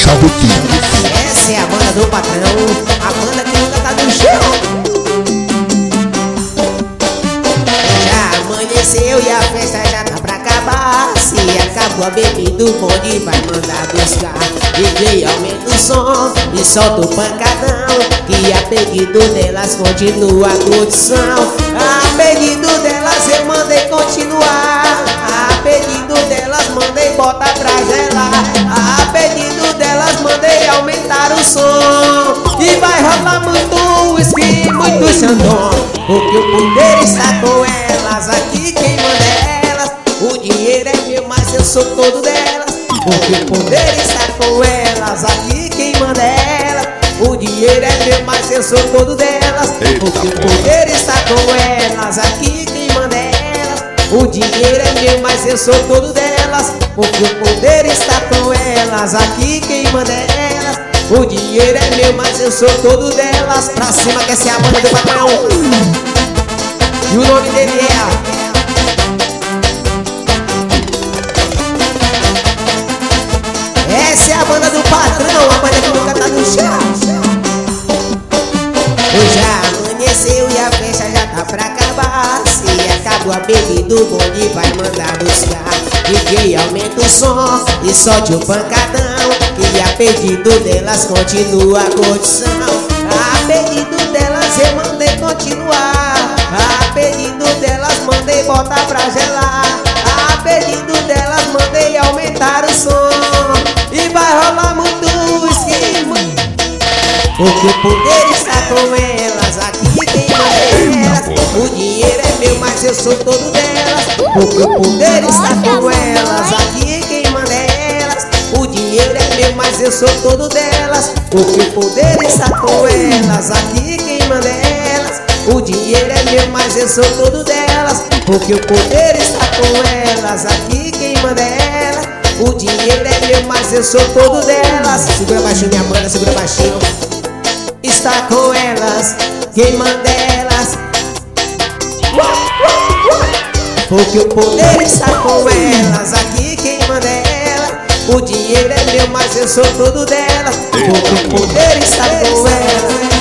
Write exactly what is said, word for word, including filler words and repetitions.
Chavequinho. Essa é a banda do patrão, a banda que nunca tá no chão. Já amanheceu e a festa já tá pra acabar. Se acabou a bebida, o bonde vai mandar buscar. D J aumenta o som e solta o pancadão, que a pedido delas continua a curtição. A pedido delas eu mandei continuar. A pedido delas mandei botar pra gelar. A pedido delas mandei aumentar o som. E vai rolar muito whisky, muito xandão, porque o poder está com elas. Aqui quem manda é elas. O dinheiro é meu, mas eu sou todo delas, porque o poder está com elas. Aqui quem manda é elas. O dinheiro é meu, mas eu sou todo delas, porque o poder está com elas. Aqui quem manda é elas. O dinheiro é meu, mas eu sou todo delas, porque o poder está com elas. Aqui quem manda é elas. O dinheiro é meu, mas eu sou todo delas. Pra cima que essa é a banda do patrão. E o nome dele é... Essa é a banda do patrão, a banda que nunca tá no chão. Já amanheceu e a festa já tá pra acabar. Se acabou a bebida, o bonde vai mandar buscar. D J aumenta o som e solte o pancadão, que a pedido delas continua a curtição. A pedido delas eu mandei continuar. A pedido delas mandei botar pra gelar. A pedido delas mandei aumentar o som. E vai rolar muito whisky, porque o poder está com elas. Aqui quem manda é elas. O dinheiro é meu, mas eu sou todo delas, porque o poder está com elas. Aqui quem manda é elas. O dinheiro é meu, mas eu sou todo delas, porque o poder está com elas. Aqui quem manda é elas. O dinheiro é meu, mas eu sou todo delas, porque o poder está com elas. Aqui quem manda é elas. O dinheiro é meu, mas eu sou todo delas. Segura baixinho minha banda, segura baixinho. Está com elas, quem manda é elas, porque o poder está com elas. Aqui quem manda é ela. O dinheiro é meu, mas eu sou todo delas, porque o poder está com elas.